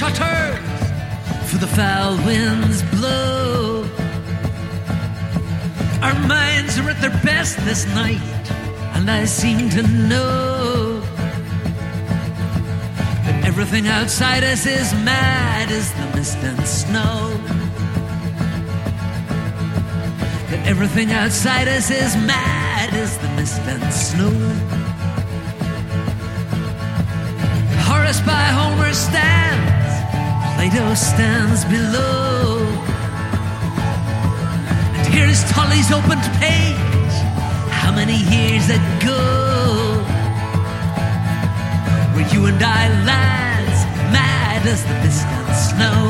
shutters, for the foul winds blow. Our minds are at their best this night, and I seem to know that everything outside us is mad as the mist and snow. That everything outside us is mad as the mist and snow. Horace by Homer stands, Plato stands below. And here's Tully's opened page, how many years ago, where you and I, lads, mad as the mist and snow.